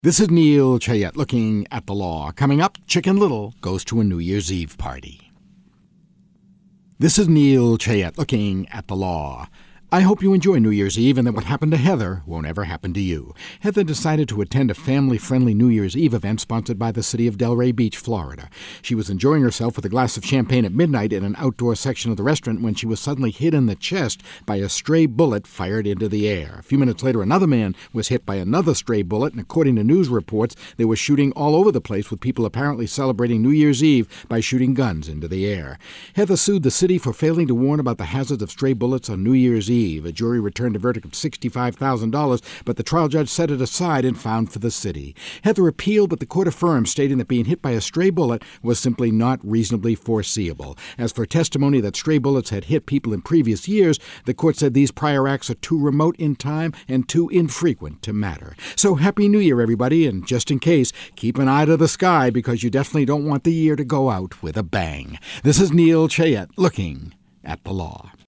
This is Neil Chayette looking at the law. Coming up, Chicken Little goes to a New Year's Eve party. This is Neil Chayette looking at the law. I hope you enjoy New Year's Eve and that what happened to Heather won't ever happen to you. Heather decided to attend a family-friendly New Year's Eve event sponsored by the city of Delray Beach, Florida. She was enjoying herself with a glass of champagne at midnight in an outdoor section of the restaurant when she was suddenly hit in the chest by a stray bullet fired into the air. A few minutes later, another man was hit by another stray bullet, and according to news reports, there was shooting all over the place, with people apparently celebrating New Year's Eve by shooting guns into the air. Heather sued the city for failing to warn about the hazards of stray bullets on New Year's Eve. A jury returned a verdict of $65,000, but the trial judge set it aside and found for the city. Heather appealed, but the court affirmed, stating that being hit by a stray bullet was simply not reasonably foreseeable. As for testimony that stray bullets had hit people in previous years, the court said these prior acts are too remote in time and too infrequent to matter. So Happy New Year, everybody, and just in case, keep an eye to the sky because you definitely don't want the year to go out with a bang. This is Neil Chayette looking at the law.